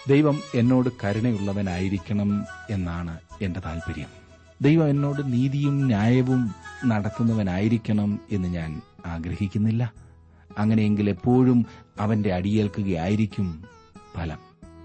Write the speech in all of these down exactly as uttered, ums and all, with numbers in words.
ദൈവം എന്നോട് കരുണയുള്ളവനായിരിക്കണം എന്നാണ് എന്റെ താൽപര്യം. ദൈവം എന്നോട് നീതിയും ന്യായവും നടത്തുന്നവനായിരിക്കണം എന്ന് ഞാൻ ആഗ്രഹിക്കുന്നില്ല. അങ്ങനെയെങ്കിൽ എപ്പോഴും അവന്റെ അടിയേൽക്കുകയായിരിക്കും ഫലം.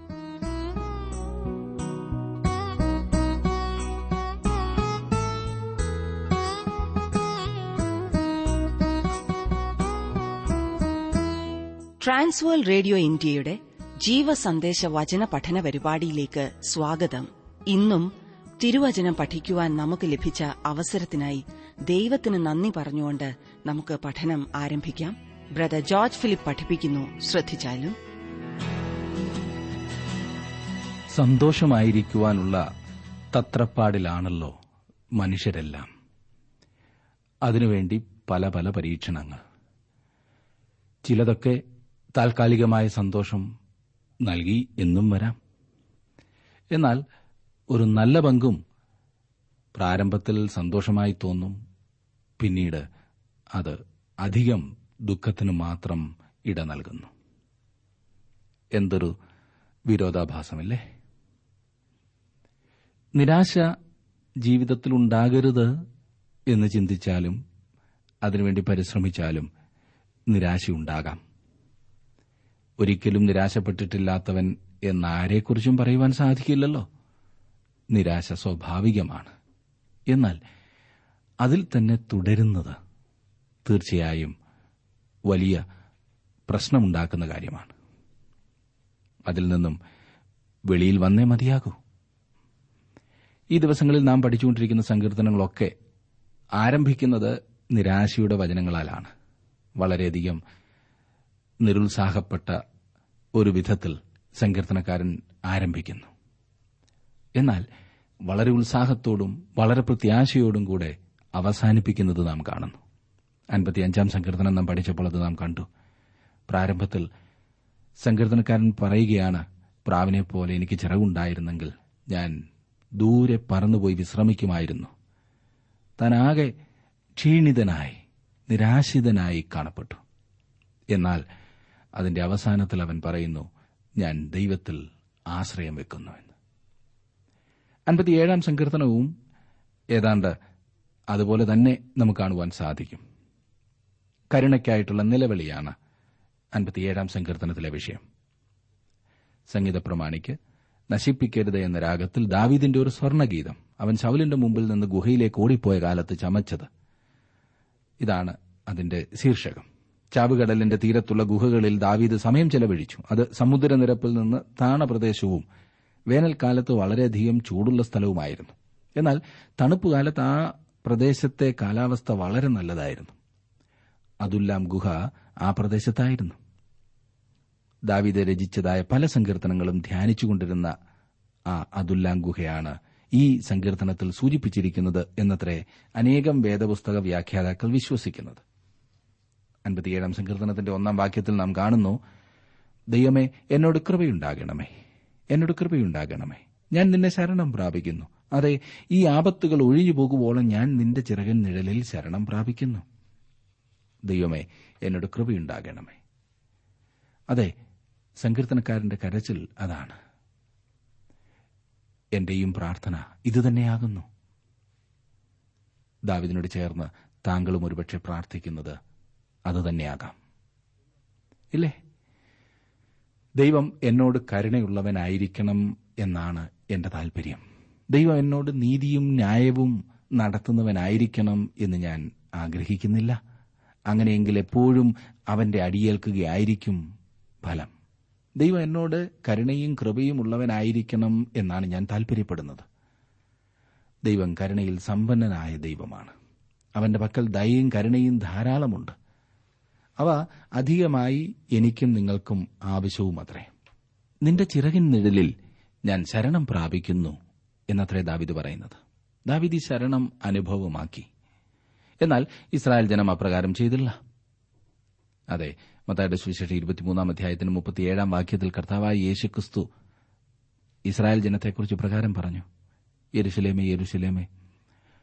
ട്രാൻസ്വേൾ റേഡിയോ ഇന്ത്യയുടെ ജീവസന്ദേശ വചന പഠന പരിപാടിയിലേക്ക് സ്വാഗതം. ഇന്നും തിരുവചനം പഠിക്കുവാൻ നമുക്ക് ലഭിച്ച അവസരത്തിനായി ദൈവത്തിന് നന്ദി പറഞ്ഞുകൊണ്ട് നമുക്ക് പഠനം ആരംഭിക്കാം. ബ്രദർ ജോർജ് ഫിലിപ്പ് പഠിപ്പിക്കുന്നു. ശ്രദ്ധിച്ചാലും. സന്തോഷമായിരിക്കുവാനുള്ള തത്രപ്പാടിലാണല്ലോ മനുഷ്യരെല്ലാം. അതിനുവേണ്ടി പല പല പരീക്ഷണങ്ങൾ. ചിലതൊക്കെ താൽക്കാലികമായ സന്തോഷം നൽകി എന്നും വരാം. എന്നാൽ ഒരു നല്ല പങ്കും പ്രാരംഭത്തിൽ സന്തോഷമായി തോന്നും, പിന്നീട് അത് അധികം ദുഃഖത്തിന് മാത്രം ഇട നൽകുന്നു. എന്തൊരു വിരോധാഭാസമല്ലേ! നിരാശ ജീവിതത്തിലുണ്ടാകരുത് എന്ന് ചിന്തിച്ചാലും അതിനുവേണ്ടി പരിശ്രമിച്ചാലും നിരാശയുണ്ടാകാം. ഒരിക്കലും നിരാശപ്പെട്ടിട്ടില്ലാത്തവൻ എന്നാരെക്കുറിച്ചും പറയുവാൻ സാധിക്കില്ലല്ലോ. നിരാശ സ്വാഭാവികമാണ്. എന്നാൽ അതിൽ തന്നെ തുടരുന്നത് തീർച്ചയായും വലിയ പ്രശ്നമുണ്ടാക്കുന്ന കാര്യമാണ്. അതിൽ നിന്നും വെളിയിൽ വന്നേ മതിയാകൂ. ഈ ദിവസങ്ങളിൽ നാം പഠിച്ചുകൊണ്ടിരിക്കുന്ന സങ്കീർത്തനങ്ങളൊക്കെ ആരംഭിക്കുന്നത് നിരാശയുടെ വചനങ്ങളാലാണ്. വളരെയധികം നിരുത്സാഹപ്പെട്ട ഒരു വിധത്തിൽ സങ്കീർത്തനക്കാരൻ ആരംഭിക്കുന്നു. എന്നാൽ വളരെ ഉത്സാഹത്തോടും വളരെ പ്രത്യാശയോടും കൂടെ അവസാനിപ്പിക്കുന്നത് നാം കാണുന്നു. അൻപത്തിയഞ്ചാം സങ്കീർത്തനം നാം പഠിച്ചപ്പോൾ അത് നാം കണ്ടു. പ്രാരംഭത്തിൽ സങ്കീർത്തനക്കാരൻ പറയുകയാണ്, പ്രാവിനെപ്പോലെ എനിക്ക് ചിറകുണ്ടായിരുന്നെങ്കിൽ ഞാൻ ദൂരെ പറന്നുപോയി വിശ്രമിക്കുമായിരുന്നു. താനാകെ ക്ഷീണിതനായി നിരാശിതനായി കാണപ്പെട്ടു. എന്നാൽ അതിന്റെ അവസാനത്തിൽ അവൻ പറയുന്നു, ഞാൻ ദൈവത്തിൽ ആശ്രയം വെക്കുന്നുവെന്ന്. അൻപത്തിയേഴാം സങ്കീർത്തനവും ഏതാണ്ട് അതുപോലെ തന്നെ നമുക്ക് കാണുവാൻ സാധിക്കും. കരുണയ്ക്കായിട്ടുള്ള നിലവിളിയാണ് അൻപത്തിയേഴാം സങ്കീർത്തനത്തിലെ വിഷയം. സംഗീത പ്രമാണിക്ക് നശിപ്പിക്കരുത് എന്ന രാഗത്തിൽ ദാവീദിന്റെ ഒരു സ്വർണ്ണഗീതം അവൻ ശൗലിന്റെ മുമ്പിൽ നിന്ന് ഗുഹയിലേക്ക് ഓടിപ്പോയ കാലത്ത് ചമച്ചത്. ഇതാണ് അതിന്റെ ശീർഷകം. ചാവുകടലിന്റെ തീരത്തുള്ള ഗുഹകളിൽ ദാവീദ് സമയം ചെലവഴിച്ചു. അത് സമുദ്രനിരപ്പിൽ നിന്ന് താണ പ്രദേശവും വേനൽക്കാലത്ത് വളരെയധികം ചൂടുള്ള സ്ഥലവുമായിരുന്നു. എന്നാൽ തണുപ്പുകാലത്ത് ആ പ്രദേശത്തെ കാലാവസ്ഥ വളരെ നല്ലതായിരുന്നു. അതുല്ലാം ഗുഹ ആ പ്രദേശത്തായിരുന്നു. ദാവീദ് രചിച്ചതായ പല സങ്കീർത്തനങ്ങളും ധ്യാനിച്ചുകൊണ്ടിരുന്ന ആ അതുല്ലാം ഗുഹയാണ് ഈ സങ്കീർത്തനത്തിൽ സൂചിപ്പിച്ചിരിക്കുന്നത് എന്നത്രേ അനേകം വേദപുസ്തക വ്യാഖ്യാതാക്കൾ വിശ്വസിക്കുന്നത്. അൻപത്തിയേഴാം സങ്കീർത്തനത്തിന്റെ ഒന്നാം വാക്യത്തിൽ നാം കാണുന്നു, ദൈവമേ എന്നോട് കൃപയുണ്ടാകണമേ, എന്നോട് കൃപയുണ്ടാകണമേ, ഞാൻ നിന്നെ ശരണം പ്രാപിക്കുന്നു. അതെ, ഈ ആപത്തുകൾ ഒഴിഞ്ഞു പോകുവോളം ഞാൻ നിന്റെ ചിറകൻ നിഴലിൽ ശരണം പ്രാപിക്കുന്നു. ദൈവമേ എന്നോട് കൃപയുണ്ടാകണമേ. അതെ, സങ്കീർത്തനക്കാരന്റെ കരച്ചിൽ അതാണ്. എന്റെയും പ്രാർത്ഥന ഇതുതന്നെയാകുന്നു. ദാവീദിനോട് ചേർന്ന് താങ്കളും ഒരുപക്ഷെ പ്രാർത്ഥിക്കുന്നത് അതുതന്നെയാകാം, ഇല്ലേ? ദൈവം എന്നോട് കരുണയുള്ളവനായിരിക്കണം എന്നാണ് എന്റെ താൽപര്യം. ദൈവം എന്നോട് നീതിയും ന്യായവും നടത്തുന്നവനായിരിക്കണം എന്ന് ഞാൻ ആഗ്രഹിക്കുന്നില്ല. അങ്ങനെയെങ്കിൽ എപ്പോഴും അവന്റെ അടിയേൽക്കുകയായിരിക്കും ഫലം. ദൈവം എന്നോട് കരുണയും കൃപയും ഉള്ളവനായിരിക്കണം എന്നാണ് ഞാൻ താൽപര്യപ്പെടുന്നത്. ദൈവം കരുണയിൽ സമ്പന്നനായ ദൈവമാണ്. അവന്റെ പക്കൽ ദയയും കരുണയും ധാരാളമുണ്ട്. അവ അധികമായി എനിക്കും നിങ്ങൾക്കും ആവശ്യവുമത്രേ. നിന്റെ ചിറകിൻ നിഴലിൽ ഞാൻ ശരണം പ്രാപിക്കുന്നു എന്നത്രേ ദാവീദ് പറയുന്നത്. ദാവീദ് ഈ ശരണം അനുഭവമാക്കി. എന്നാൽ ഇസ്രായേൽ ജനം അപ്രകാരം ചെയ്തില്ല. അതെ, മത്തായിയുടെ സുവിശേഷം ഇരുപത്തിമൂന്നാം അധ്യായത്തിന് മുപ്പത്തിയേഴാം വാക്യത്തിൽ കർത്താവായ യേശുക്രിസ്തു ഇസ്രായേൽ ജനത്തെക്കുറിച്ച് പ്രകാരം പറഞ്ഞു, യെരൂശലേമേ യെരൂശലേമേ,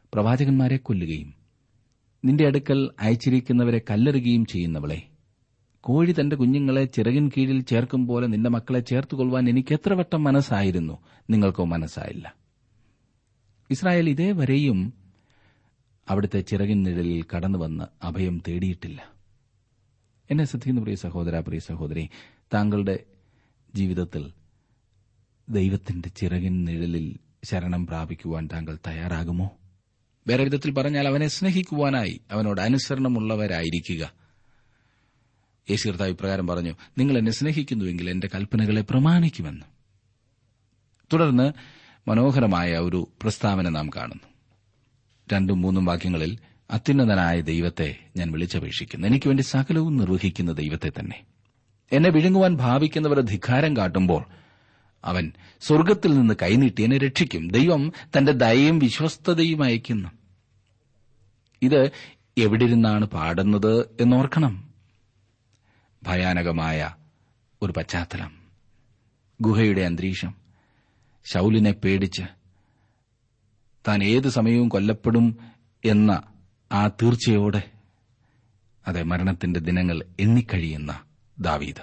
പ്രവാചകന്മാരെ കൊല്ലുകയും നിന്റെ അടുക്കൽ അയച്ചിരിക്കുന്നവരെ കല്ലെറുകയും ചെയ്യുന്നവളെ, കോഴി തന്റെ കുഞ്ഞുങ്ങളെ ചിറകിൻ കീഴിൽ ചേർക്കും പോലെ നിന്റെ മക്കളെ ചേർത്തുകൊള്ളുവാൻ എനിക്ക് എത്ര വട്ടം മനസ്സായിരുന്നു, നിങ്ങൾക്കോ മനസ്സായില്ല. ഇസ്രായേൽ ഇതേവരെയും അവിടുത്തെ ചിറകിൻ നിഴലിൽ കടന്നുവന്ന് അഭയം തേടിയിട്ടില്ല. എന്നെ ശ്രദ്ധിക്കുന്ന പ്രിയ സഹോദര, പ്രിയ സഹോദരി, താങ്കളുടെ ജീവിതത്തിൽ ദൈവത്തിന്റെ ചിറകിൻ നിഴലിൽ ശരണം പ്രാപിക്കുവാൻ താങ്കൾ തയ്യാറാകുമോ? വേറെ വിധത്തിൽ പറഞ്ഞാൽ, അവനെ സ്നേഹിക്കുവാനായി അവനോട് അനുസരണമുള്ളവരായിരിക്കുക. യേശു കർത്താവ് ഇപ്രകാരം പറഞ്ഞു, നിങ്ങൾ എന്നെ സ്നേഹിക്കുന്നുവെങ്കിൽ എന്റെ കൽപ്പനകളെ പ്രമാണിക്കുമെന്ന്. തുടർന്ന് മനോഹരമായ ഒരു പ്രസ്താവന നാം കാണുന്നു. രണ്ടും മൂന്നും വാക്യങ്ങളിൽ, അത്യുന്നതനായ ദൈവത്തെ ഞാൻ വിളിച്ചപേക്ഷിക്കുന്നു, എനിക്ക് വേണ്ടി സകലവും നിർവഹിക്കുന്ന ദൈവത്തെ തന്നെ. എന്നെ വിഴുങ്ങുവാൻ ഭാവിക്കുന്നവർ ധിക്കാരം കാട്ടുമ്പോൾ അവൻ സ്വർഗ്ഗത്തിൽ നിന്ന് കൈനീട്ടി എന്നെ രക്ഷിക്കും. ദൈവം തന്റെ ദയയും വിശ്വസ്തതയും അയക്കുന്നു. ഇത് എവിടിരുന്നാണ് പാടുന്നത് എന്നോർക്കണം. ഭയാനകമായ ഒരു പശ്ചാത്തലം, ഗുഹയുടെ അന്തരീക്ഷം, ശൌലിനെ പേടിച്ച് താൻ ഏത് സമയവും കൊല്ലപ്പെടും എന്ന ആ തീർച്ചയോടെ അതെ മരണത്തിന്റെ ദിനങ്ങൾ എണ്ണിക്കഴിയുന്ന ദാവീദ്.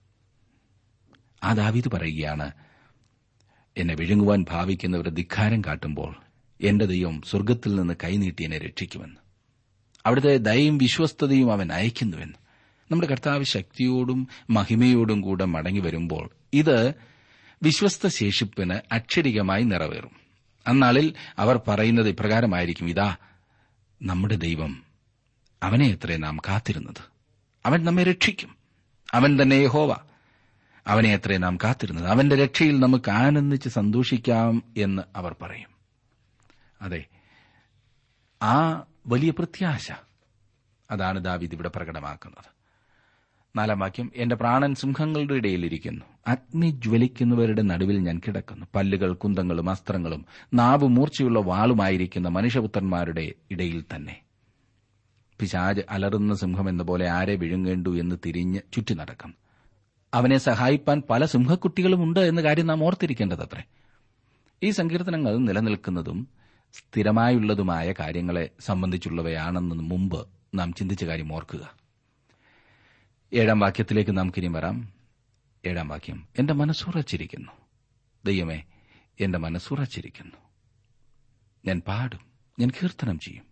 ആ ദാവീദ് പറയുകയാണ്, എന്നെ വിഴുങ്ങുവാൻ ഭാവിക്കുന്നവർ ധിക്കാരം കാട്ടുമ്പോൾ എന്റെ ദൈവം സ്വർഗ്ഗത്തിൽ നിന്ന് കൈനീട്ടി എന്നെ രക്ഷിക്കുമെന്ന്. അവിടുത്തെ ദയയും വിശ്വസ്തതയും അവൻ അയക്കുന്നുവെന്ന്. നമ്മുടെ കർത്താവ് ശക്തിയോടും മഹിമയോടും കൂടെ മടങ്ങി വരുമ്പോൾ ഇത് വിശ്വസ്ത ശേഷിപ്പിന് അക്ഷരികമായി നിറവേറും. അന്നാളിൽ അവർ പറയുന്നത് ഇപ്രകാരമായിരിക്കും, ഇതാ നമ്മുടെ ദൈവം, അവനെ എത്രേ നാം കാത്തിരുന്നത്, അവൻ നമ്മെ രക്ഷിക്കും, അവൻ തന്നെ യഹോവ, അവനെ എത്രേ നാം കാത്തിരുന്നത്, അവന്റെ രക്ഷയിൽ നമുക്ക് ആനന്ദിച്ച് സന്തോഷിക്കാം എന്ന് അവർ പറയും. അതെ, ആ വലിയ പ്രത്യാശ അതാണ് ദാവീദ് ഇവിടെ പ്രകടമാക്കുന്നത്. നാലാം വാക്യം, എന്റെ പ്രാണൻ സിംഹങ്ങളുടെ ഇടയിലിരിക്കുന്നു, അഗ്നി ജ്വലിക്കുന്നവരുടെ നടുവിൽ ഞാൻ കിടക്കുന്നു. പല്ലുകൾ കുന്തങ്ങളും അസ്ത്രങ്ങളും നാവ് മൂർച്ചയുള്ള വാളുമായിരിക്കുന്ന മനുഷ്യപുത്രന്മാരുടെ ഇടയിൽ തന്നെ. പിശാച് അലറുന്ന സിംഹം എന്ന പോലെ ആരെ വിഴുങ്ങേണ്ടു എന്ന് തിരിഞ്ഞ് ചുറ്റി നടക്കും. അവനെ സഹായിപ്പാൻ പല സിംഹക്കുട്ടികളുമുണ്ട് എന്ന കാര്യം നാം ഓർത്തിരിക്കേണ്ടതത്രേ. ഈ സങ്കീർത്തനങ്ങൾ നിലനിൽക്കുന്നതും സ്ഥിരമായുള്ളതുമായ കാര്യങ്ങളെ സംബന്ധിച്ചുള്ളവയാണെന്ന് മുമ്പ് നാം ചിന്തിച്ച കാര്യം ഓർക്കുക. ഏഴാം വാക്യത്തിലേക്ക് നമുക്കിനി വരാം. ഏഴാം വാക്യം, എന്റെ മനസ്സുറച്ചിരിക്കുന്നു, ദൈവമേ എന്റെ മനസ്സുറച്ചിരിക്കുന്നു, ഞാൻ പാടും, ഞാൻ കീർത്തനം ചെയ്യും.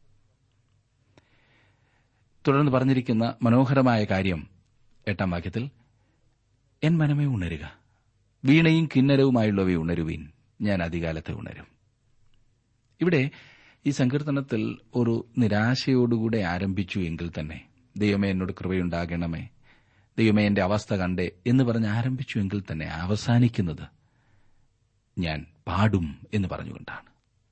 തുടർന്ന് പറഞ്ഞിരിക്കുന്ന മനോഹരമായ കാര്യം എട്ടാം വാക്യത്തിൽ, എൻ മനമേ ഉണരുക, വീണയും കിന്നരവുമായുള്ളവയെ ഉണരുവീൻ, ഞാൻ അധികാലത്തെ ഉണരും. ഇവിടെ ഈ സങ്കീർത്തനത്തിൽ ഒരു നിരാശയോടുകൂടെ ആരംഭിച്ചു എങ്കിൽ തന്നെ, ദൈവമേ എന്നോട് കൃപയുണ്ടാകണമേ, ദൈവമേ എന്റെ അവസ്ഥ കണ്ടേ എന്ന് പറഞ്ഞ് ആരംഭിച്ചു എങ്കിൽ തന്നെ അവസാനിക്കുന്നത് ഞാൻ പാടും എന്ന് പറഞ്ഞുകൊണ്ടാണ്.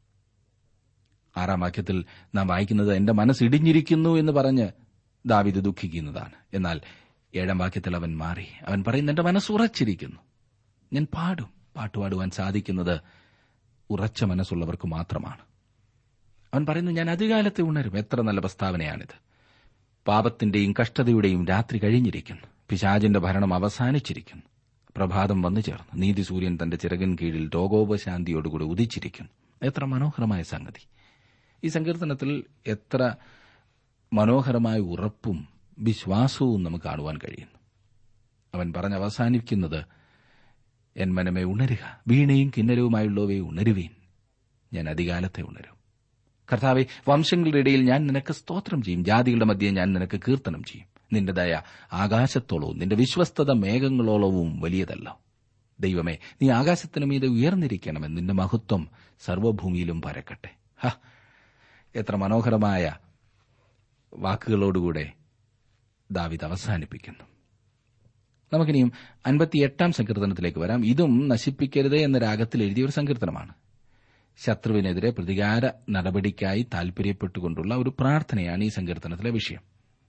ആറാം വാക്യത്തിൽ നാം വായിക്കുന്നത്, എന്റെ മനസ്സ് ഇടിഞ്ഞിരിക്കുന്നു എന്ന് പറഞ്ഞ് ദാവീദ് ദുഃഖിക്കുന്നതാണ്. എന്നാൽ ഏഴാം വാക്യത്തിൽ അവൻ മാറി. അവൻ പറയുന്നു, എന്റെ മനസ്സ് ഉറച്ചിരിക്കുന്നു, ഞാൻ പാടും. പാട്ടുപാടുവാൻ സാധിക്കുന്നത് ഉറച്ച മനസ്സുള്ളവർക്ക് മാത്രമാണ്. അവൻ പറയുന്നു, ഞാൻ അധികാലത്തെ ഉണരും. എത്ര നല്ല പ്രസ്താവനയാണിത്. പാപത്തിന്റെയും കഷ്ടതയുടെയും രാത്രി കഴിഞ്ഞിരിക്കുന്നു, പിശാചിന്റെ ഭരണം അവസാനിച്ചിരിക്കുന്നു, പ്രഭാതം വന്നു ചേർന്നു, നീതി സൂര്യൻ തന്റെ ചിറകിൻ കീഴിൽ രോഗോപശാന്തിയോടുകൂടി ഉദിച്ചിരിക്കുന്നു. എത്ര മനോഹരമായ സംഗതി! ഈ സങ്കീർത്തനത്തിൽ എത്ര മനോഹരമായ ഉറപ്പും വിശ്വാസവും നമുക്ക് കാണുവാൻ കഴിയുന്നു. അവൻ പറഞ്ഞ് അവസാനിക്കുന്നത്, എൻ മനമേ ഉണരുക, വീണയും കിന്നരവുമായുള്ളവയെ ഉണരുവീൻ, ഞാൻ അധികാലത്തെ ഉണരും. കർത്താവേ, വംശങ്ങളുടെ ഇടയിൽ ഞാൻ നിനക്ക് സ്തോത്രം ചെയ്യും, ജാതികളുടെ മധ്യേ ഞാൻ നിനക്ക് കീർത്തനം ചെയ്യും. നിന്റെ ദയ ആകാശത്തോളവും നിന്റെ വിശ്വസ്തത മേഘങ്ങളോളവും വലിയതല്ലോ. ദൈവമേ, നീ ആകാശത്തിനു മീതെ ഉയർന്നിരിക്കണമെന്ന്, നിന്റെ മഹത്വം സർവ്വഭൂമിയിലും പരക്കട്ടെ. ഹ, എത്ര മനോഹരമായ വാക്കുകളോടുകൂടെ ദാവീദ് അവസാനിപ്പിക്കുന്നു. നമുക്കിനിയും അൻപത്തിയെട്ടാം സങ്കീർത്തനത്തിലേക്ക് വരാം. ഇതും നശിപ്പിക്കരുതേ എന്ന രാഗത്തിൽ എഴുതിയ ഒരു സങ്കീർത്തനമാണ്. ശത്രുവിനെതിരെ പ്രതികാര നടപടിക്കായി താൽപര്യപ്പെട്ടുകൊണ്ടുള്ള ഒരു പ്രാർത്ഥനയാണ് ഈ സങ്കീർത്തനത്തിലെ വിഷയം.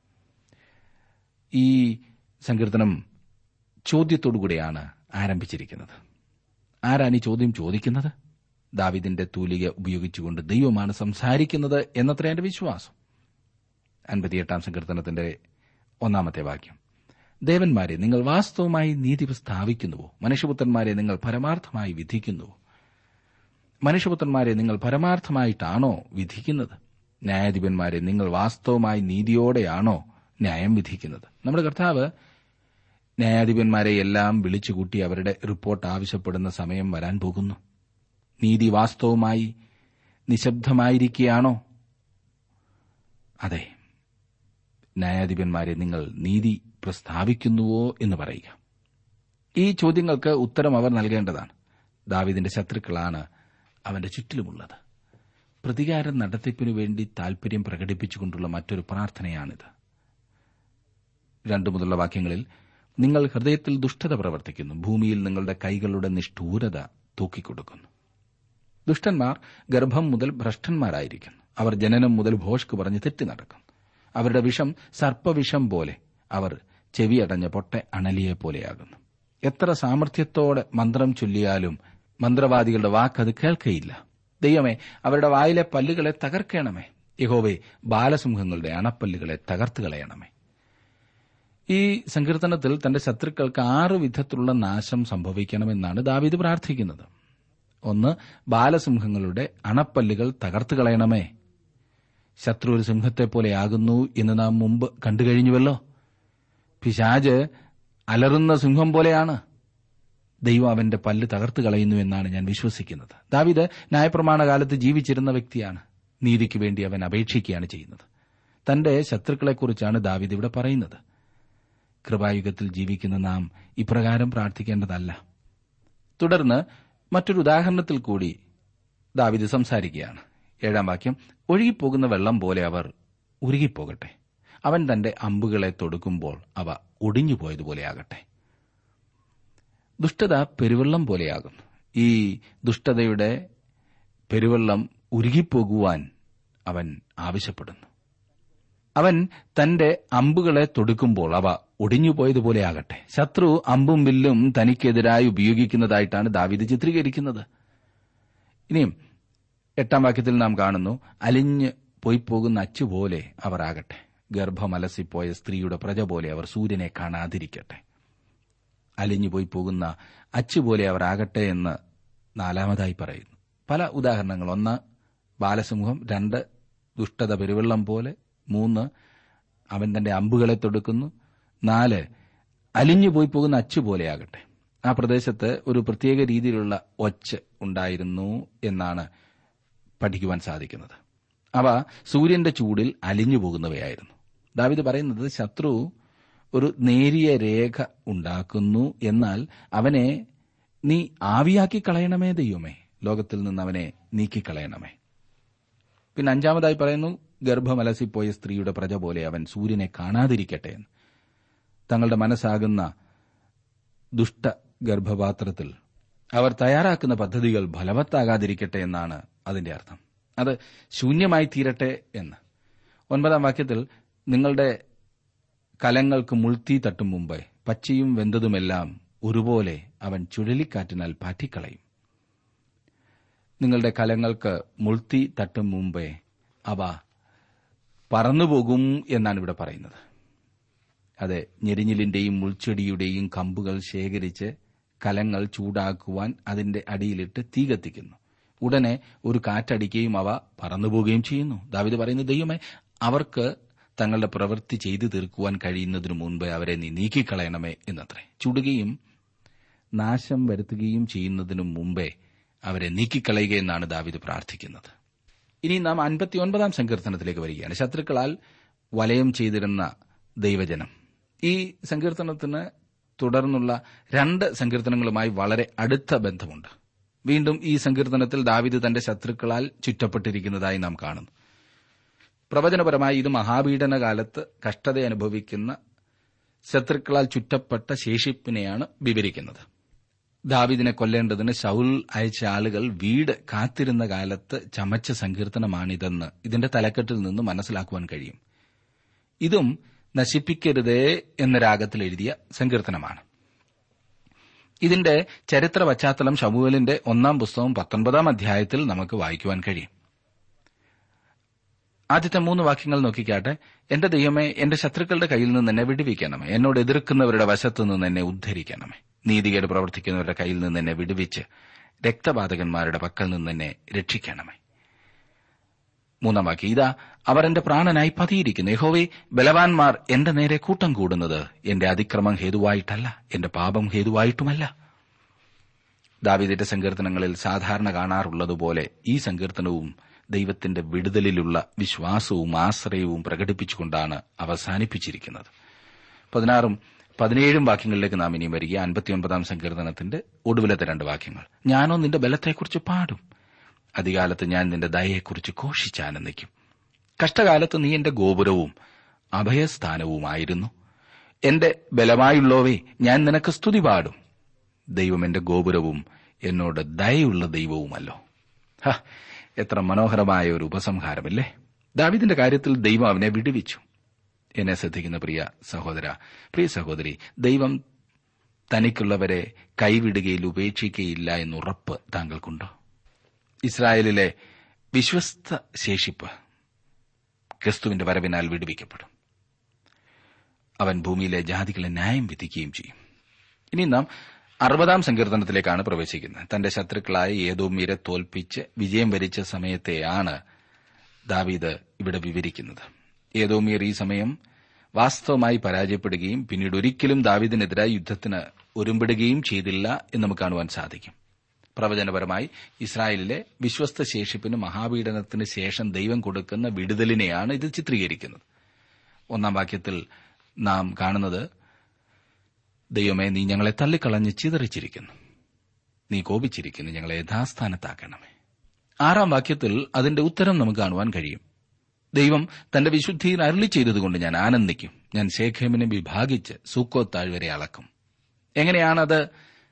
ഈ സങ്കീർത്തനം ചോദ്യത്തോടുകൂടിയാണ് ആരംഭിച്ചിരിക്കുന്നത്. ആരാണ് ഈ ചോദ്യം ചോദിക്കുന്നത്? ദാവീദിന്റെ തൂലിക ഉപയോഗിച്ചുകൊണ്ട് ദൈവമാണ് സംസാരിക്കുന്നത് എന്നത്ര എന്റെ വിശ്വാസം. അൻപത്തിയെട്ടാം സങ്കീർത്തനത്തിന്റെ ഒന്നാമത്തെ വാക്യം, ദേവന്മാരെ നിങ്ങൾ വാസ്തവമായി നീതി സ്ഥാപിക്കുന്നുവോ? മനുഷ്യപുത്രന്മാരെ നിങ്ങൾ പരമാർത്ഥമായി വിധിക്കുന്നുവോ? മനുഷ്യപുത്രന്മാരെ നിങ്ങൾ പരമാർത്ഥമായിട്ടാണോ വിധിക്കുന്നത്? ന്യായാധിപന്മാരെ നിങ്ങൾ വാസ്തവമായി നീതിയോടെയാണോ ന്യായം വിധിക്കുന്നത്? നമ്മുടെ കർത്താവ് ന്യായാധിപന്മാരെ എല്ലാം വിളിച്ചുകൂട്ടി അവരുടെ റിപ്പോർട്ട് ആവശ്യപ്പെടുന്ന സമയം വരാൻ പോകുന്നു. നീതി വാസ്തവമായി നിശബ്ദമായിരിക്കുകയാണോ? അതെ, ന്യായാധിപന്മാരെ, നിങ്ങൾ നീതി പ്രസ്താവിക്കുന്നുവോ എന്ന് പറയുക. ഈ ചോദ്യങ്ങൾക്ക് ഉത്തരം അവർ നൽകേണ്ടതാണ്. ദാവീദിന്റെ ശത്രുക്കളാണ് അവന്റെ ചുറ്റിലുമുള്ളത്. പ്രതികാരം നടത്തിപ്പിനു വേണ്ടി താൽപര്യം പ്രകടിപ്പിച്ചുകൊണ്ടുള്ള മറ്റൊരു പ്രാർത്ഥനയാണിത്. രണ്ടു മുതലുള്ള വാക്യങ്ങളിൽ, നിങ്ങൾ ഹൃദയത്തിൽ ദുഷ്ടത പ്രവർത്തിക്കുന്നു, ഭൂമിയിൽ നിങ്ങളുടെ കൈകളുടെ നിഷ്ഠൂരത തൂക്കിക്കൊടുക്കുന്നു. ദുഷ്ടന്മാർ ഗർഭം മുതൽ ഭ്രഷ്ടന്മാരായിരിക്കുന്നു. അവർ ജനനം മുതൽ ഭോഷ്ക് പറഞ്ഞ് തെറ്റി നടക്കുന്നു. അവരുടെ വിഷം സർപ്പവിഷം പോലെ, അവർ ചെവിയടഞ്ഞ പൊട്ട അണലിയെപ്പോലെയാകുന്നു. എത്ര സാമർഥ്യത്തോടെ മന്ത്രം ചൊല്ലിയാലും മന്ത്രവാദികളുടെ വാക്കത് കേൾക്കയില്ല. ദൈവമേ, അവരുടെ വായിലെ പല്ലുകളെ തകർക്കണമേ. യഹോവേ, ബാലസിംഹങ്ങളുടെ അണപ്പല്ലുകളെ തകർത്തു കളയണമേ. ഈ സങ്കീർത്തനത്തിൽ തന്റെ ശത്രുക്കൾക്ക് ആറ് വിധത്തിലുള്ള നാശം സംഭവിക്കണമെന്നാണ് ദാവീദ് പ്രാർത്ഥിക്കുന്നത്. ഒന്ന്, ബാലസിംഹങ്ങളുടെ അണപ്പല്ലുകൾ തകർത്തു കളയണമേ. ശത്രു ഒരു സിംഹത്തെപ്പോലെയാകുന്നു എന്ന് നാം മുമ്പ് കണ്ടുകഴിഞ്ഞുവല്ലോ. പിശാച് അലറുന്ന സിംഹം പോലെയാണ്. ദൈവം അവന്റെ പല്ല് തകർത്തു കളയുന്നു എന്നാണ് ഞാൻ വിശ്വസിക്കുന്നത്. ദാവീദ് ന്യായപ്രമാണ കാലത്ത് ജീവിച്ചിരുന്ന വ്യക്തിയാണ്. നീതിക്ക് വേണ്ടി അവൻ അപേക്ഷിക്കുകയാണ് ചെയ്യുന്നത്. തന്റെ ശത്രുക്കളെക്കുറിച്ചാണ് ദാവീദ് ഇവിടെ പറയുന്നത്. കൃപായുഗത്തിൽ ജീവിക്കുന്ന നാം ഇപ്രകാരം പ്രാർത്ഥിക്കേണ്ടതല്ല. തുടർന്ന് മറ്റൊരു ഉദാഹരണത്തിൽ കൂടി ദാവീദ് സംസാരിക്കുകയാണ്. ഏഴാം വാക്യം, ഒഴുകിപ്പോകുന്ന വെള്ളം പോലെ അവർ ഉരുകിപ്പോകട്ടെ. അവൻ തന്റെ അമ്പുകളെ തൊടുക്കുമ്പോൾ അവ ഒടിഞ്ഞുപോയതുപോലെയാകട്ടെ. ദുഷ്ടത പെരുവെള്ളം പോലെയാകുന്നു. ഈ ദുഷ്ടതയുടെ പെരുവെള്ളം ഉരുകിപ്പോകുവാൻ അവൻ ആവശ്യപ്പെടുന്നു. അവൻ തന്റെ അമ്പുകളെ തൊടുക്കുമ്പോൾ അവ ഒടിഞ്ഞുപോയതുപോലെയാകട്ടെ. ശത്രു അമ്പും വില്ലും തനിക്കെതിരായി ഉപയോഗിക്കുന്നതായിട്ടാണ് ദാവീദ് ചിത്രീകരിക്കുന്നത്. ഇനിയും എട്ടാം വാക്യത്തിൽ നാം കാണുന്നു, അലിഞ്ഞ് പോയിപ്പോകുന്ന അച്ചുപോലെ അവർ ആകട്ടെ. ഗർഭമലസിപ്പോയ സ്ത്രീയുടെ പ്രജ പോലെ അവർ സൂര്യനെ കാണാതിരിക്കട്ടെ. അലിഞ്ഞുപോയി പോകുന്ന അച്ചുപോലെ അവർ ആകട്ടെ എന്ന് നാലാമതായി പറയുന്നു. പല ഉദാഹരണങ്ങൾ. ഒന്ന്, ബാലസിംഹം. രണ്ട്, ദുഷ്ടത പെരുവെള്ളം പോലെ. മൂന്ന്, അവൻ തന്റെ അമ്പുകളെ തൊടുക്കുന്നു. നാല്, അലിഞ്ഞുപോയി പോകുന്ന അച്ചുപോലെയാകട്ടെ. ആ പ്രദേശത്ത് ഒരു പ്രത്യേക രീതിയിലുള്ള ഒച്ച ഉണ്ടായിരുന്നു എന്നാണ് പഠിക്കുവാൻ സാധിക്കുന്നത്. അവ സൂര്യന്റെ ചൂടിൽ അലിഞ്ഞു പോകുന്നവയായിരുന്നു. ദാവീദ് പറയുന്നത്, ശത്രു ഒരു നേരിയ രേഖ ഉണ്ടാക്കുന്നു, എന്നാൽ അവനെ നീ ആവിയാക്കി കളയണമേ ദൈവമേ. ലോകത്തിൽ നിന്ന് അവനെ നീക്കിക്കളയണമേ. പിന്നെ അഞ്ചാമതായി പറയുന്നു, ഗർഭമലസിപ്പോയ സ്ത്രീയുടെ പ്രജ പോലെ അവൻ സൂര്യനെ കാണാതിരിക്കട്ടെ എന്ന്. തങ്ങളുടെ മനസ്സാകുന്ന ദുഷ്ട ഗർഭപാത്രത്തിൽ അവർ തയ്യാറാക്കുന്ന പദ്ധതികൾ ഫലവത്താകാതിരിക്കട്ടെ എന്നാണ് അതിന്റെ അർത്ഥം. അത് ശൂന്യമായി തീരട്ടെ എന്ന്. ഒൻപതാം വാക്യത്തിൽ, നിങ്ങളുടെ കലങ്ങൾക്ക് മുൾത്തീ തട്ടും മുമ്പേ പച്ചയും വെന്തതുമെല്ലാം ഒരുപോലെ അവൻ ചുഴലിക്കാറ്റിനാൽ പാറ്റിക്കളയും. നിങ്ങളുടെ കലങ്ങൾക്ക് മുൾത്തീ തട്ടും മുമ്പേ അവ പറന്നുപോകും എന്നാണ് ഇവിടെ പറയുന്നത്. അതെ, ഞെരിഞ്ഞിലിന്റെയും മുൾച്ചെടിയുടെയും കമ്പുകൾ ശേഖരിച്ച് കലങ്ങൾ ചൂടാക്കുവാൻ അതിന്റെ അടിയിലിട്ട് തീ കത്തിക്കുന്നു. ഉടനെ ഒരു കാറ്റടിക്കുകയും അവ പറന്നുപോവുകയും ചെയ്യുന്നു. ദാവീദ് പറയുന്നു, ദൈവമേ, അവർക്ക് തങ്ങളുടെ പ്രവൃത്തി ചെയ്തു തീർക്കുവാൻ കഴിയുന്നതിനു മുൻപേ അവരെ നീ നീക്കിക്കളയണമേ എന്നത്രേ. ചുടുകയും നാശം വരുത്തുകയും ചെയ്യുന്നതിനു മുമ്പേ അവരെ നീക്കിക്കളയുകയെന്നാണ് ദാവീദ് പ്രാർത്ഥിക്കുന്നത്. ഇനി നാം അൻപത്തിയൊൻപതാം സങ്കീർത്തനത്തിലേക്ക് വരികയാണ്. ശത്രുക്കളാൽ വലയം ചെയ്തിരുന്ന ദൈവജനം. ഈ സങ്കീർത്തനത്തിന് തുടർന്നുള്ള രണ്ട് സങ്കീർത്തനങ്ങളുമായി വളരെ അടുത്ത ബന്ധമുണ്ട്. വീണ്ടും ഈ സങ്കീർത്തനത്തിൽ ദാവീദ് തന്റെ ശത്രുക്കളാൽ ചുറ്റപ്പെട്ടിരിക്കുന്നതായി നാം കാണുന്നു. പ്രവചനപരമായി ഇത് മഹാപീഡന കാലത്ത് കഷ്ടത അനുഭവിക്കുന്ന ശത്രുക്കളാൽ ചുറ്റപ്പെട്ട ശേഷിപ്പിനെയാണ് വിവരിക്കുന്നത്. ദാവീദിനെ കൊല്ലേണ്ടതിന് ശൌൽ അയച്ച ആളുകൾ വീട് കാത്തിരുന്ന കാലത്ത് ചമച്ച സങ്കീർത്തനമാണിതെന്ന് ഇതിന്റെ തലക്കെട്ടിൽ നിന്ന് മനസ്സിലാക്കുവാൻ കഴിയും. ഇതും നശിപ്പിക്കരുതേ എന്ന രാഗത്തിൽ എഴുതിയ സങ്കീർത്തനമാണ്. ഇതിന്റെ ചരിത്ര പശ്ചാത്തലം ശമൂവേലിന്റെ ഒന്നാം പുസ്തകം പത്തൊൻപതാം അധ്യായത്തിൽ നമുക്ക് വായിക്കുവാൻ കഴിയും. ആദ്യത്തെ മൂന്ന് വാക്യങ്ങൾ നോക്കിക്കാട്ടെ. എന്റെ ദൈവമേ, എന്റെ ശത്രുക്കളുടെ കയ്യിൽ നിന്ന് എന്നെ വിടുവിക്കണമേ. എന്നോട് എതിർക്കുന്നവരുടെ വശത്തു നിന്ന് എന്നെ ഉദ്ധരിക്കണമേ. നീതികേട് പ്രവർത്തിക്കുന്നവരുടെ കയ്യിൽ നിന്ന് എന്നെ വിടുവിച്ച് രക്തപാതകന്മാരുടെ പക്കൽ നിന്ന് എന്നെ രക്ഷിക്കണമേ. മൂന്നാം വാക്യം, ഇതാ അവർ എന്റെ പ്രാണനായി പതിയിരിക്കുന്നു. യഹോവേ, ബലവാന്മാർ എന്റെ നേരെ കൂട്ടം കൂടുന്നത് എന്റെ അതിക്രമം ഹേതുവായിട്ടല്ല, എന്റെ പാപം ഹേതുവായിട്ടുമല്ല. ദാവീദിന്റെ സങ്കീർത്തനങ്ങളിൽ സാധാരണ കാണാറുള്ളതുപോലെ ഈ സങ്കീർത്തനവും ദൈവത്തിന്റെ വിടുതലിലുള്ള വിശ്വാസവും ആശ്രയവും പ്രകടിപ്പിച്ചുകൊണ്ടാണ് അവസാനിപ്പിച്ചിരിക്കുന്നത്. പതിനാറും പതിനേഴും വാക്യങ്ങളിലേക്ക് നാം ഇനിയും വരിക. അൻപത്തിയൊൻപതാം സങ്കീർത്തനത്തിന്റെ ഒടുവിലത്തെ രണ്ട് വാക്യങ്ങൾ, ഞാനോ നിന്റെ ബലത്തെക്കുറിച്ച് പാടും, അധികാലത്ത് ഞാൻ നിന്റെ ദയയെക്കുറിച്ച് ഘോഷിച്ചാനന്ദിക്കും. കഷ്ടകാലത്ത് നീ എന്റെ ഗോപുരവും അഭയസ്ഥാനവുമായിരുന്നു. എന്റെ ബലമായുള്ളവേ, ഞാൻ നിനക്ക് സ്തുതി പാടും. ദൈവം എന്റെ ഗോപുരവും എന്നോട് ദയയുള്ള ദൈവവുമല്ലോ. ഹ, എത്ര മനോഹരമായ ഒരു ഉപസംഹാരമല്ലേ! ദാവീദിന്റെ കാര്യത്തിൽ ദൈവം അവനെ വിടുവിച്ചു. എന്നെ ശ്രദ്ധിക്കുന്ന പ്രിയ സഹോദര, പ്രിയ സഹോദരി, ദൈവം തനിക്കുള്ളവരെ കൈവിടുകയിൽ ഉപേക്ഷിക്കുകയില്ല എന്നുറപ്പ് താങ്കൾക്കുണ്ടോ? ഇസ്രായേലിലെ വിശ്വസ്ത ശേഷിപ്പ് ക്രിസ്തുവിന്റെ വരവിനാൽ വിടുവിക്കപ്പെടും. അവൻ ഭൂമിയിലെ ജാതികളെ ന്യായം വിധിക്കുകയും ചെയ്യും. ഇനി നാം അറുപതാം സങ്കീർത്തനത്തിലേക്കാണ് പ്രവേശിക്കുന്നത്. തന്റെ ശത്രുക്കളായ ഏദോമ്യരെ തോൽപ്പിച്ച് വിജയം വരിച്ച സമയത്തെയാണ് ദാവീദ് ഇവിടെ വിവരിക്കുന്നത്. ഏദോമ്യർ ഈ സമയം വാസ്തവമായി പരാജയപ്പെടുകയും പിന്നീട് ഒരിക്കലും ദാവീദിനെതിരായി യുദ്ധത്തിന് ഒരുമ്പെടുകയും ചെയ്തില്ല എന്ന് നമുക്ക് കാണുവാൻ സാധിക്കും. പ്രവചനപരമായി ഇസ്രായേലിലെ വിശ്വസ്ത ശേഷിപ്പിന് മഹാപീഡനത്തിന് ശേഷം ദൈവം കൊടുക്കുന്ന വിടുതലിനെയാണ് ഇത് ചിത്രീകരിക്കുന്നത്. ഒന്നാം വാക്യത്തിൽ നാം കാണുന്നത്, ദൈവമേ, നീ ഞങ്ങളെ തള്ളിക്കളഞ്ഞ് ചിതറിച്ചിരിക്കുന്നു, നീ കോപിച്ചിരിക്കുന്നു, ഞങ്ങളെ യഥാസ്ഥാനത്താക്കണമേ. ആറാം വാക്യത്തിൽ അതിന്റെ ഉത്തരം നമുക്ക് കാണുവാൻ കഴിയും. ദൈവം തന്റെ വിശുദ്ധിയിൽ അരുളി ചെയ്തതുകൊണ്ട് ഞാൻ ആനന്ദിക്കും, ഞാൻ ശേഖേമിനെ വിഭാഗിച്ച് സൂക്കോത്ത് താഴ്വരെ അളക്കും. എങ്ങനെയാണത്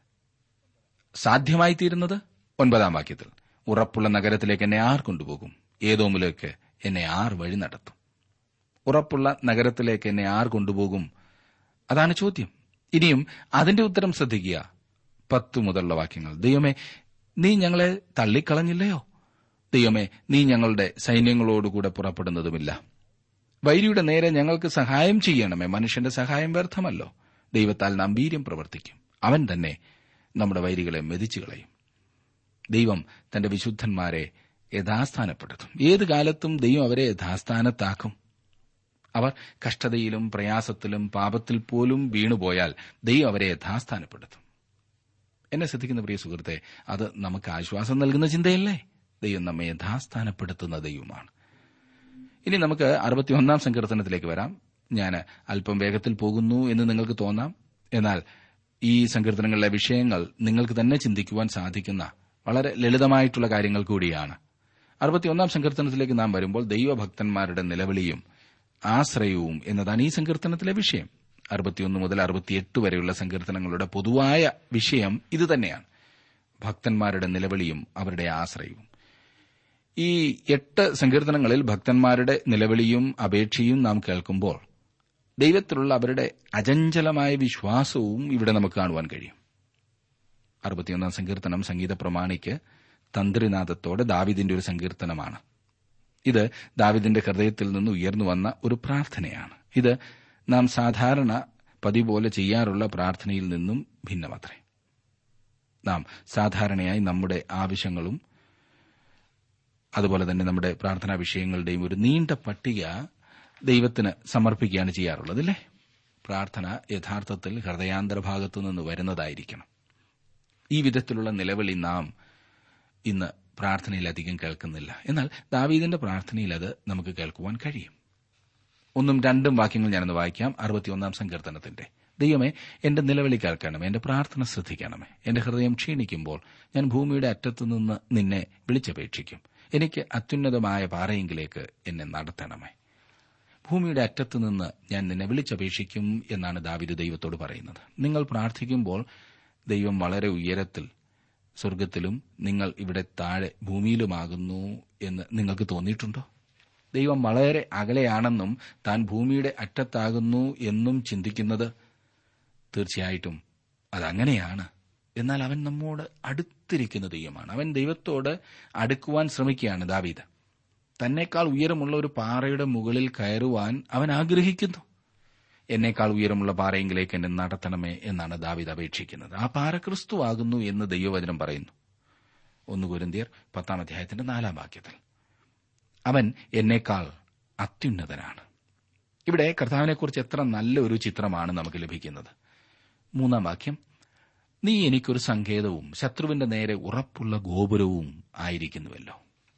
സാധ്യമായിത്തീരുന്നത്? ഒൻപതാം വാക്യത്തിൽ, ഉറപ്പുള്ള നഗരത്തിലേക്ക് എന്നെ ആർ കൊണ്ടുപോകും, ഏദോമിലേക്ക് എന്നെ ആർ വഴി നടത്തും. ഉറപ്പുള്ള നഗരത്തിലേക്ക് എന്നെ ആർ കൊണ്ടുപോകും? അതാണ് ചോദ്യം. ഇനിയും അതിന്റെ ഉത്തരം ശ്രദ്ധിക്കുക. പത്തു മുതലുള്ള വാക്യങ്ങൾ, ദൈവമേ, നീ ഞങ്ങളെ തള്ളിക്കളഞ്ഞില്ലയോ? ദൈവമേ, നീ ഞങ്ങളുടെ സൈന്യങ്ങളോടുകൂടെ പുറപ്പെടുന്നതുമില്ല. വൈരിയുടെ നേരെ ഞങ്ങൾക്ക് സഹായം ചെയ്യണമേ. മനുഷ്യന്റെ സഹായം വ്യർത്ഥമല്ലോ. ദൈവത്താൽ നാം വീര്യം പ്രവർത്തിക്കും, അവൻ തന്നെ നമ്മുടെ വൈരികളെ മെതിച്ചു കളയും. ദൈവം തന്റെ വിശുദ്ധന്മാരെ യഥാസ്ഥാനപ്പെടുത്തും. ഏതു കാലത്തും ദൈവം അവരെ യഥാസ്ഥാനത്താക്കും. അവർ കഷ്ടതയിലും പ്രയാസത്തിലും പാപത്തിൽ പോലും വീണുപോയാൽ ദൈവം അവരെ യഥാസ്ഥാനപ്പെടുത്തും. എന്നെ ശ്രദ്ധിക്കുന്ന പ്രിയ സുഹൃത്തെ, അത് നമുക്ക് ആശ്വാസം നൽകുന്ന ചിന്തയല്ലേ? ദൈവം നമ്മെ യഥാസ്ഥാനപ്പെടുത്തുന്ന ദൈവമാണ്. ഇനി നമുക്ക് അറുപത്തിയൊന്നാം സങ്കീർത്തനത്തിലേക്ക് വരാം. ഞാൻ അല്പം വേഗത്തിൽ പോകുന്നു എന്ന് നിങ്ങൾക്ക് തോന്നാം. എന്നാൽ ഈ സങ്കീർത്തനങ്ങളിലെ വിഷയങ്ങൾ നിങ്ങൾക്ക് തന്നെ ചിന്തിക്കുവാൻ സാധിക്കുന്ന വളരെ ലളിതമായിട്ടുള്ള കാര്യങ്ങൾ കൂടിയാണ്. അറുപത്തിയൊന്നാം സങ്കീർത്തനത്തിലേക്ക് നാം വരുമ്പോൾ ദൈവഭക്തന്മാരുടെ നിലവിളിയും ആശ്രയവും എന്നതാണ് ഈ സങ്കീർത്തനത്തിലെ വിഷയം. അറുപത്തിയൊന്ന് മുതൽ അറുപത്തിയെട്ട് വരെയുള്ള സങ്കീർത്തനങ്ങളുടെ പൊതുവായ വിഷയം ഇതുതന്നെയാണ്: ഭക്തന്മാരുടെ നിലവിളിയും അവരുടെ ആശ്രയവും. ഈ എട്ട് സങ്കീർത്തനങ്ങളിൽ ഭക്തന്മാരുടെ നിലവിളിയും അപേക്ഷയും നാം കേൾക്കുമ്പോൾ ദൈവത്തിലുള്ള അവരുടെ അചഞ്ചലമായ വിശ്വാസവും ഇവിടെ നമുക്ക് കാണുവാൻ കഴിയും. അറുപത്തിയൊന്നാം സങ്കീർത്തനം സംഗീത പ്രമാണിക്ക് തന്ത്രിനാദത്തോടെ ദാവീദിന്റെ ഒരു സങ്കീർത്തനമാണ്. ഇത് ദാവീദിന്റെ ഹൃദയത്തിൽ നിന്ന് ഉയർന്നു വന്ന ഒരു പ്രാർത്ഥനയാണ്. ഇത് നാം സാധാരണ പതിവ് പോലെ ചെയ്യാറുള്ള പ്രാർത്ഥനയിൽ നിന്നും ഭിന്നമത്രേ. നാം സാധാരണയായി നമ്മുടെ ആവശ്യങ്ങളും അതുപോലെ തന്നെ നമ്മുടെ പ്രാർത്ഥനാ വിഷയങ്ങളുടെയും ഒരു നീണ്ട പട്ടിക ദൈവത്തിന് സമർപ്പിക്കുകയാണ് ചെയ്യാറുള്ളത്, അല്ലേ? പ്രാർത്ഥന യഥാർത്ഥത്തിൽ ഹൃദയാന്തരഭാഗത്തു നിന്ന് വരുന്നതായിരിക്കണം. ഈ വിധത്തിലുള്ള നിലവിളി നാം ഇന്ന് പ്രാർത്ഥനയിൽ അധികം കേൾക്കുന്നില്ല. എന്നാൽ ദാവീദിന്റെ പ്രാർത്ഥനയിൽ അത് നമുക്ക് കേൾക്കുവാൻ കഴിയും. ഒന്നും രണ്ടും വാക്യങ്ങൾ ഞാനൊന്ന് വായിക്കാം. അറുപത്തിയൊന്നാം സങ്കീർത്തനത്തിന്റെ, ദൈവമേ, എന്റെ നിലവിളി കേൾക്കണമേ, എന്റെ പ്രാർത്ഥന ശ്രദ്ധിക്കണമേ. എന്റെ ഹൃദയം ക്ഷീണിക്കുമ്പോൾ ഞാൻ ഭൂമിയുടെ അറ്റത്തുനിന്ന് നിന്നെ വിളിച്ചപേക്ഷിക്കും. എനിക്ക് അത്യുന്നതമായ പാറയെങ്കിലേക്ക് എന്നെ നടത്തണമേ. ഭൂമിയുടെ അറ്റത്തുനിന്ന് ഞാൻ നിന്നെ വിളിച്ചപേക്ഷിക്കും എന്നാണ് ദാവീദ് ദൈവത്തോട് പറയുന്നത്. നിങ്ങൾ പ്രാർത്ഥിക്കുമ്പോൾ ദൈവം വളരെ ഉയരത്തിൽ സ്വർഗ്ഗത്തിലും നിങ്ങൾ ഇവിടെ താഴെ ഭൂമിയിലുമാകുന്നു എന്ന് നിങ്ങൾക്ക് തോന്നിയിട്ടുണ്ടോ? ദൈവം വളരെ അകലെയാണെന്നും താൻ ഭൂമിയുടെ അറ്റത്താകുന്നു എന്നും ചിന്തിക്കുന്നത് തീർച്ചയായിട്ടും അതങ്ങനെയാണ്. എന്നാൽ അവൻ നമ്മോട് അടുത്തിരിക്കുന്ന ദൈവമാണ്. അവൻ ദൈവത്തോട് അടുക്കുവാൻ ശ്രമിക്കുകയാണ് ദാവീദ്. തന്നെക്കാൾ ഉയരമുള്ള ഒരു പാറയുടെ മുകളിൽ കയറുവാൻ അവൻ ആഗ്രഹിക്കുന്നു. എന്നേക്കാൾ ഉയരമുള്ള പാറയെങ്കിലേക്ക് എന്നെ നടത്തണമേ എന്നാണ് ദാവീദ് അപേക്ഷിക്കുന്നത്. ആ പാറ ക്രിസ്തുവാകുന്നു എന്ന് ദൈവവചനം പറയുന്നു. ഒന്ന് കൊരിന്ത്യർ പത്താം അധ്യായത്തിന്റെ നാലാം വാക്യത്തിൽ. അവൻ എന്നേക്കാൾ അത്യുന്നതനാണ്. ഇവിടെ കർത്താവിനെക്കുറിച്ച് എത്ര നല്ലൊരു ചിത്രമാണ് നമുക്ക് ലഭിക്കുന്നത്. മൂന്നാം വാക്യം, നീ എനിക്കൊരു സങ്കേതവും ശത്രുവിന്റെ നേരെ ഉറപ്പുള്ള ഗോപുരവും ആയിരിക്കുന്നുവല്ലോ.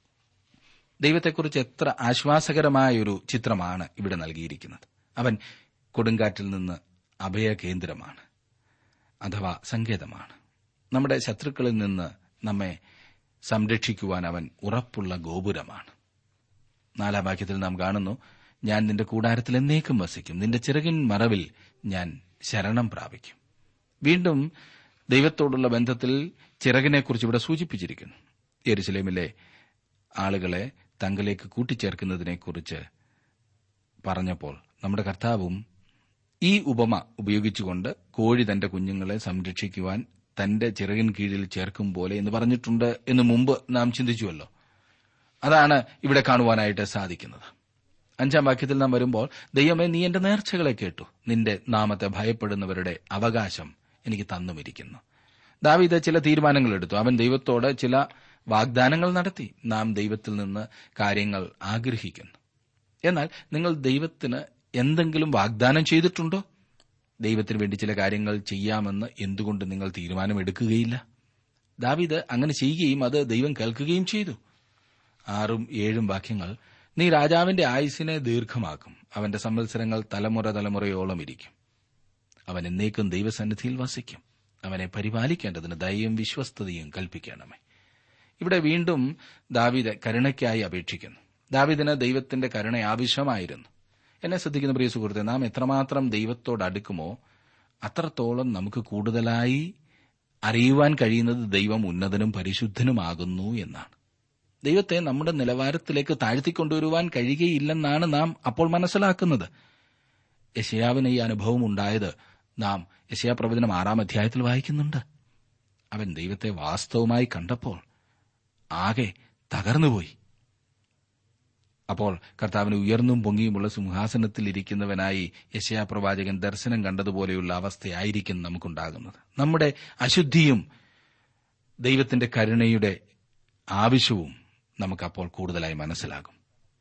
ദൈവത്തെക്കുറിച്ച് എത്ര ആശ്വാസകരമായൊരു ചിത്രമാണ് ഇവിടെ നൽകിയിരിക്കുന്നത്. അവൻ കൊടുങ്കാറ്റിൽ നിന്ന് അഭയകേന്ദ്രമാണ്, അഥവാ സങ്കേതമാണ്. നമ്മുടെ ശത്രുക്കളിൽ നിന്ന് നമ്മെ സംരക്ഷിക്കുവാൻ അവൻ ഉറപ്പുള്ള ഗോപുരമാണ്. നാലാം വാക്യത്തിൽ നാം കാണുന്നു, ഞാൻ നിന്റെ കൂടാരത്തിൽ എന്നേക്കും വസിക്കും, നിന്റെ ചിറകിൻ മറവിൽ ഞാൻ ശരണം പ്രാപിക്കും. വീണ്ടും ദൈവത്തോടുള്ള ബന്ധത്തിൽ ചിറകിനെക്കുറിച്ച് ഇവിടെ സൂചിപ്പിച്ചിരിക്കുന്നു. യെരുശലേമിലെ ആളുകളെ തങ്ങളിലേക്ക് കൂട്ടിച്ചേർക്കുന്നതിനെക്കുറിച്ച് പറഞ്ഞപ്പോൾ നമ്മുടെ കർത്താവും ഈ ഉപമ ഉപയോഗിച്ചുകൊണ്ട് കോഴി തന്റെ കുഞ്ഞുങ്ങളെ സംരക്ഷിക്കുവാൻ തന്റെ ചിറകിൻ കീഴിൽ ചേർക്കും പോലെ എന്ന് പറഞ്ഞിട്ടുണ്ട് എന്ന് മുമ്പ് നാം ചിന്തിച്ചുവല്ലോ. അതാണ് ഇവിടെ കാണുവാനായിട്ട് സാധിക്കുന്നത്. അഞ്ചാം വാക്യത്തിൽ നാം വരുമ്പോൾ, ദൈവമേ, നീ എന്റെ നേർച്ചകളെ കേട്ടു, നിന്റെ നാമത്തെ ഭയപ്പെടുന്നവരുടെ അവകാശം എനിക്ക് തന്നുമിരിക്കുന്നു. ദാവീദ് ചില തീരുമാനങ്ങൾ എടുത്തു. അവൻ ദൈവത്തോട് ചില വാഗ്ദാനങ്ങൾ നടത്തി. നാം ദൈവത്തിൽ നിന്ന് കാര്യങ്ങൾ ആഗ്രഹിക്കുന്നു. എന്നാൽ നിങ്ങൾ ദൈവത്തിന് എന്തെങ്കിലും വാഗ്ദാനം ചെയ്തിട്ടുണ്ടോ? ദൈവത്തിന് വേണ്ടി ചില കാര്യങ്ങൾ ചെയ്യാമെന്ന് എന്തുകൊണ്ട് നിങ്ങൾ തീരുമാനമെടുക്കുകയില്ല? ദാവീദ് അങ്ങനെ ചെയ്യുകയും അത് ദൈവം കേൾക്കുകയും ചെയ്തു. ആറും ഏഴും വാക്യങ്ങൾ, നീ രാജാവിന്റെ ആയുസ്സിനെ ദീർഘമാക്കും, അവന്റെ സംവത്സരങ്ങൾ തലമുറ തലമുറയോളം ഇരിക്കും. അവൻ എന്നേക്കും ദൈവസന്നിധിയിൽ വസിക്കും. അവനെ പരിപാലിക്കേണ്ടതിന് ദയയും വിശ്വസ്തതയും കൽപ്പിക്കണമേ. ഇവിടെ വീണ്ടും ദാവീദ് കരുണയ്ക്കായി അപേക്ഷിക്കുന്നു. ദാവീദിന് ദൈവത്തിന്റെ കരുണ ആവശ്യമായിരുന്നു. എന്നെ ശ്രദ്ധിക്കുന്ന പ്രിയ സുഹൃത്തെ, നാം എത്രമാത്രം ദൈവത്തോട് അടുക്കുമോ അത്രത്തോളം നമുക്ക് കൂടുതലായി അറിയുവാൻ കഴിയുന്നത് ദൈവം ഉന്നതനും പരിശുദ്ധനുമാകുന്നു എന്നാണ്. ദൈവത്തെ നമ്മുടെ നിലവാരത്തിലേക്ക് താഴ്ത്തിക്കൊണ്ടുവരുവാൻ കഴിയുകയില്ലെന്നാണ് നാം അപ്പോൾ മനസ്സിലാക്കുന്നത്. യെശയ്യാവിന് ഈ അനുഭവം ഉണ്ടായത് നാം യെശയ്യാ പ്രവചനം ആറാം അധ്യായത്തിൽ വായിക്കുന്നുണ്ട്. അവൻ ദൈവത്തെ വാസ്തവമായി കണ്ടപ്പോൾ ആകെ തകർന്നുപോയി. അപ്പോൾ കർത്താവിന് ഉയർന്നും പൊങ്ങിയുമുള്ള സിംഹാസനത്തിൽ ഇരിക്കുന്നവനായി യെശയ്യാ പ്രവാചകൻ ദർശനം കണ്ടതുപോലെയുള്ള അവസ്ഥയായിരിക്കും നമുക്കുണ്ടാകുന്നത്. നമ്മുടെ അശുദ്ധിയും ദൈവത്തിന്റെ കരുണയുടെ ആവശ്യവും നമുക്കപ്പോൾ കൂടുതലായി മനസ്സിലാകും.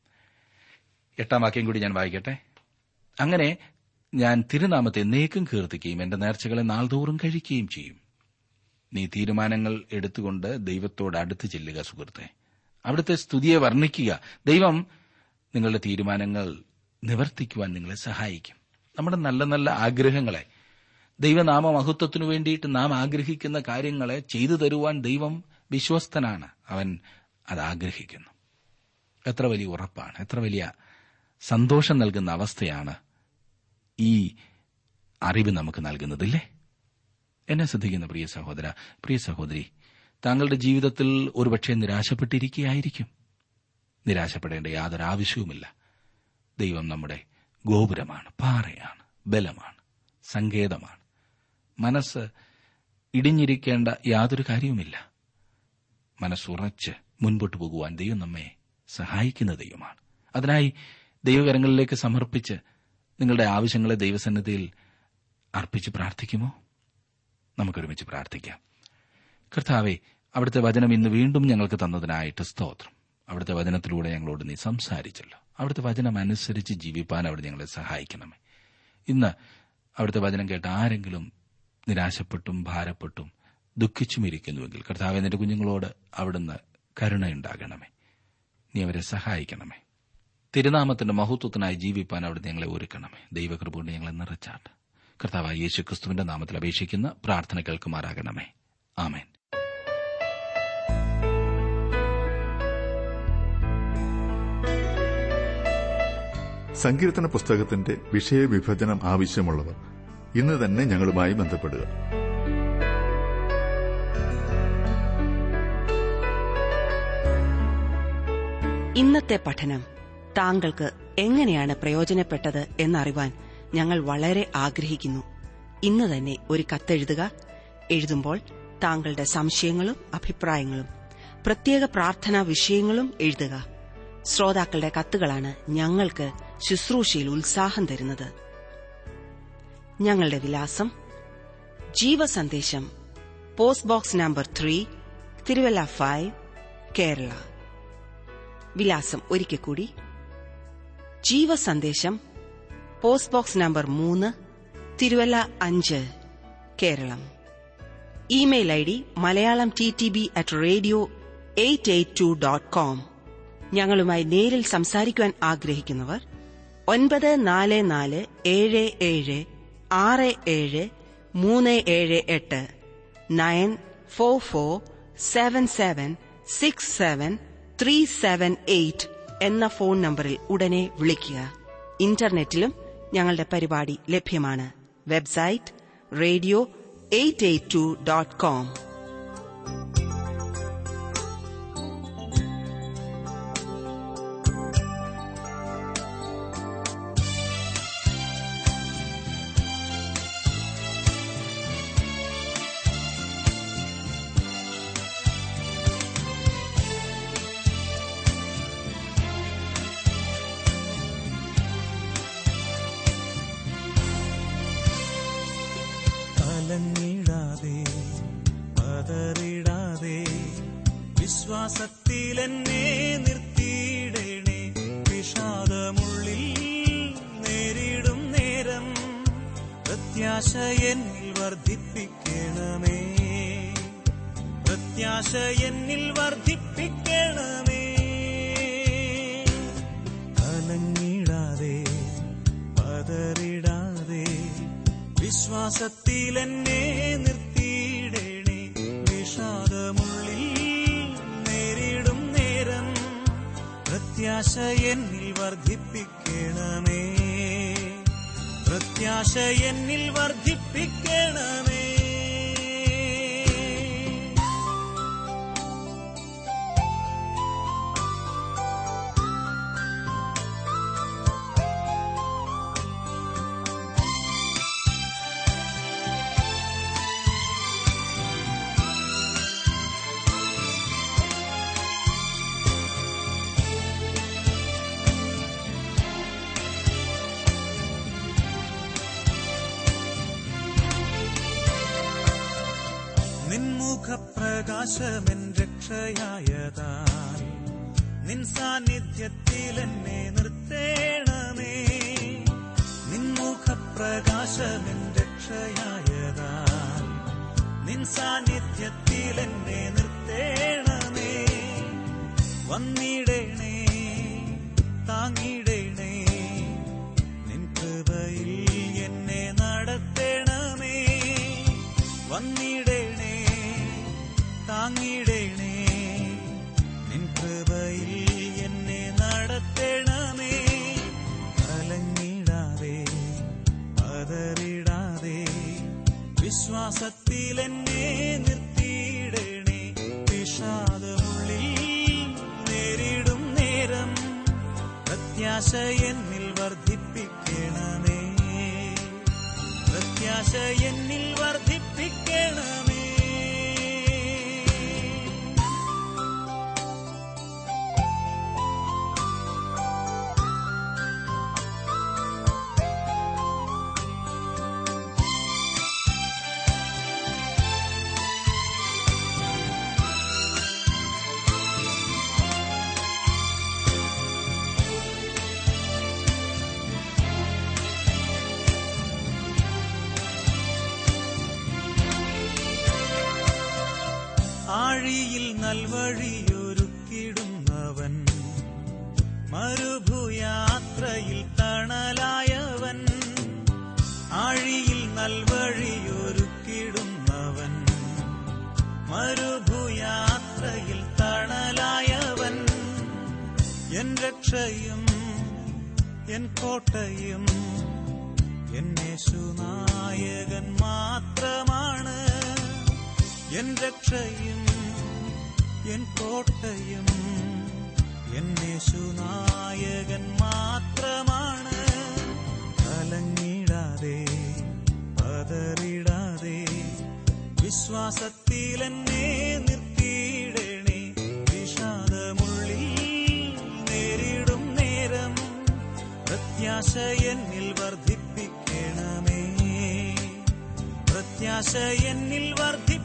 എട്ടാം വാക്യം കൂടി ഞാൻ വായിക്കട്ടെ. അങ്ങനെ ഞാൻ തിരുനാമത്തെ എന്നേക്കും കീർത്തിക്കുകയും എന്റെ നേർച്ചകളെ നാൾതോറും കഴിക്കുകയും ചെയ്യും. നീ തീരുമാനങ്ങൾ എടുത്തുകൊണ്ട് ദൈവത്തോട് അടുത്ത് ചെല്ലുക സുഹൃത്തെ. അവിടുത്തെ സ്തുതിയെ വർണ്ണിക്കുക. ദൈവം നിങ്ങളുടെ തീരുമാനങ്ങൾ നിവർത്തിക്കുവാൻ നിങ്ങളെ സഹായിക്കും. നമ്മുടെ നല്ല നല്ല ആഗ്രഹങ്ങളെ, ദൈവനാമ മഹത്വത്തിനു വേണ്ടിയിട്ട് നാം ആഗ്രഹിക്കുന്ന കാര്യങ്ങളെ ചെയ്തു തരുവാൻ ദൈവം വിശ്വസ്തനാണ്. അവൻ അത് ആഗ്രഹിക്കുന്നു. എത്ര വലിയ ഉറപ്പാണ്, എത്ര വലിയ സന്തോഷം നൽകുന്ന അവസ്ഥയാണ് ഈ അറിവ് നമുക്ക് നൽകുന്നതില്ലേ? എന്നെ ശ്രദ്ധിക്കുന്ന പ്രിയ സഹോദര, പ്രിയ സഹോദരി, താങ്കളുടെ ജീവിതത്തിൽ ഒരുപക്ഷെ നിരാശപ്പെട്ടിരിക്കുകയായിരിക്കും. നിരാശപ്പെടേണ്ട യാതൊരു ആവശ്യവുമില്ല. ദൈവം നമ്മുടെ ഗോപുരമാണ്, പാറയാണ്, ബലമാണ്, സങ്കേതമാണ്. മനസ്സ് ഇടിഞ്ഞിരിക്കേണ്ട യാതൊരു കാര്യവുമില്ല. മനസ്സുറച്ച് മുൻപോട്ട് പോകുവാൻ ദൈവം നമ്മെ സഹായിക്കുന്ന ദൈവമാണ്. അതിനായി ദൈവകരങ്ങളിലേക്ക് സമർപ്പിച്ച് നിങ്ങളുടെ ആവശ്യങ്ങളെ ദൈവസന്നിധിയിൽ അർപ്പിച്ച് പ്രാർത്ഥിക്കുമോ? നമുക്കൊരുമിച്ച് പ്രാർത്ഥിക്കാം. കർത്താവേ, അവിടുത്തെ വചനം ഇന്ന് വീണ്ടും ഞങ്ങൾക്ക് തന്നതിനായിട്ട് സ്തോത്രം. അവിടുത്തെ വചനത്തിലൂടെ ഞങ്ങളോട് നീ സംസാരിച്ചല്ലോ. അവിടുത്തെ വചനം അനുസരിച്ച് ജീവിപ്പാൻ അവിടെ ഞങ്ങളെ സഹായിക്കണമേ. ഇന്ന് അവിടുത്തെ വചനം കേട്ട ആരെങ്കിലും നിരാശപ്പെട്ടും ഭാരപ്പെട്ടും ദുഃഖിച്ചും ഇരിക്കുന്നുവെങ്കിൽ കർത്താവേ, നിന്റെ കുഞ്ഞുങ്ങളോട് അവിടുന്ന് കരുണയുണ്ടാകണമേ. നീ അവരെ സഹായിക്കണമേ. തിരുനാമത്തിന്റെ മഹത്വത്തിനായി ജീവിപ്പാൻ അവിടുന്ന് ഞങ്ങളെ ഒരുക്കണമേ. ദൈവകൃപ കൊണ്ട് ഞങ്ങളെ നിറച്ചാട്ട്. കർത്താവായ യേശു ക്രിസ്തുവിന്റെ നാമത്തിൽ അപേക്ഷിക്കുന്ന പ്രാർത്ഥന കേൾക്കുമാറാകണമേ. ആമേൻ. സങ്കീർത്തന പുസ്തകത്തിന്റെ വിഷയവിഭജനം ആവശ്യമുള്ളവർ ഇന്ന് തന്നെ ഞങ്ങളുമായി ബന്ധപ്പെടുക. ഇന്നത്തെ പഠനം താങ്കൾക്ക് എങ്ങനെയാണ് പ്രയോജനപ്പെട്ടത് എന്നറിവാൻ ഞങ്ങൾ വളരെ ആഗ്രഹിക്കുന്നു. ഇന്ന് തന്നെ ഒരു കത്തെഴുതുക. എഴുതുമ്പോൾ താങ്കളുടെ സംശയങ്ങളും അഭിപ്രായങ്ങളും പ്രത്യേക പ്രാർത്ഥനാ വിഷയങ്ങളും എഴുതുക. ശ്രോതാക്കളുടെ കത്തുകളാണ് ഞങ്ങൾക്ക് ശുശ്രൂഷയിൽ ഉത്സാഹം തരുന്നത്. ഞങ്ങളുടെ വിലാസം: Jeevasandesham, post box number three, Thiruvalla five, Kerala. വിലാസം ഒരിക്കൽ കൂടി: ജീവസന്ദേശം, പോസ്റ്റ് ബോക്സ് നമ്പർ മൂന്ന്, തിരുവല്ല അഞ്ച്, Keralam. Email I D Malayalam T T B at radio eight eight two dot com. ഞങ്ങളുമായി നേരിൽ സംസാരിക്കുവാൻ ആഗ്രഹിക്കുന്നവർ ഒൻപത് നാല് നാല് ഏഴ് ഏഴ് ആറ് ഏഴ് മൂന്ന് ഏഴ് എട്ട് nine four four seven seven six seven three seven eight എന്ന ഫോൺ നമ്പറിൽ ഉടനെ വിളിക്കുക. ഇന്റർനെറ്റിലും ഞങ്ങളുടെ പരിപാടി ലഭ്യമാണ്. Website radio eight eight two dot com. കലങ്ങിടാതെ പതറിടാതെ വിശ്വാസത്തിലെന്നെ നിർത്തിയിടണേ. വിഷാദമുള്ളിൽ നേരിടും നേരം പ്രത്യാശ എന്നിൽ വർദ്ധിപ്പിക്കണമേ. പ്രത്യാശ എന്നിൽ വർദ്ധിപ്പിക്കണമേ. കലങ്ങിടാതെ പതറിടാതെ വിശ്വാസത്തിലെന്നെ നിർത്തിയിടണേ. വിഷാദമുള്ളിൽ നേരിടും നേരം പ്രത്യാശ എന്നിൽ വർദ്ധിപ്പിക്കണമേ. പ്രത്യാശ എന്നിൽ വർദ്ധിപ്പിക്കണമേ. നിൻമുഖപ്രകാശമെൻ രക്ഷയായതാൽ നിൻ സാന്നിധ്യത്തിലെന്നെ നിർത്തേണമേ. നിൻമുഖപ്രകാശമെൻ രക്ഷയായതാൽ നിൻ സാന്നിധ്യത്തിലെന്നെ നിർത്തേണമേ. വന്നിടണേ, താങ്ങിടണേ, നിൻ കൃപയിൽ എന്നെ നടത്തണമേ. വന്നിടണേ, താങ്ങിടണേ, നിൻ കൃപയിൽ എന്നെ നടത്തണമേ. കലങ്ങിടാതെ പതറിടാതെ വിശ്വാസത്തിലെന്നെ നിർത്തിയിടണേ. വിഷാദമുള്ളിൽ നേരിടും നേരം പ്രത്യാശ എന്നിൽ വർദ്ധിപ്പിക്കണമേ. പ്രത്യാശ എന്നിൽ വർദ്ധിപ്പിക്കണമേ. ആഴിയിൽ നൽവഴിയൊരുക്കിടുന്നവൻ, മരുഭൂയാത്രയിൽ തണലായവൻ. ആഴിയിൽ നൽവഴിയൊരുക്കിടുന്നവൻ, മരുഭൂയാത്രയിൽ തണലായവൻ. എൻ രക്ഷയും എൻ കോട്ടയും എൻ യേശുനായകൻ മാത്രമാണ്. എൻ രക്ഷയും എൻ കോട്ടയും എൻ യേശുനായകൻ മാത്രമാണ്. കലങ്ങിടാതെ പതറിടാതെ വിശ്വാസത്തിലെന്നെ നിർത്തിയിടണേ. വിഷാദമുള്ളിൽ നേരിടും നേരം പ്രത്യാശ എന്നിൽ വർദ്ധിപ്പിക്കണമേ. പ്രത്യാശ എന്നിൽ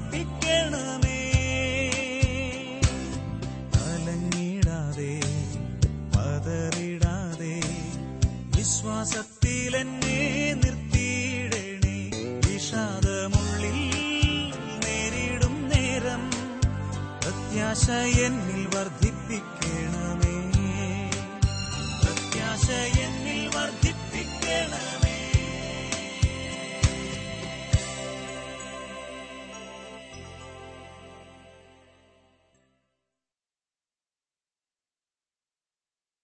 വർദ്ധിപ്പിക്കണമേ. കലങ്ങിടാതെ വിശ്വാസത്തിൽ എന്നെ നിർത്തിയിടണേ. വിഷാദമുള്ളിൽ നേരിടും നേരം പ്രത്യാശ എന്നിൽ വർദ്ധി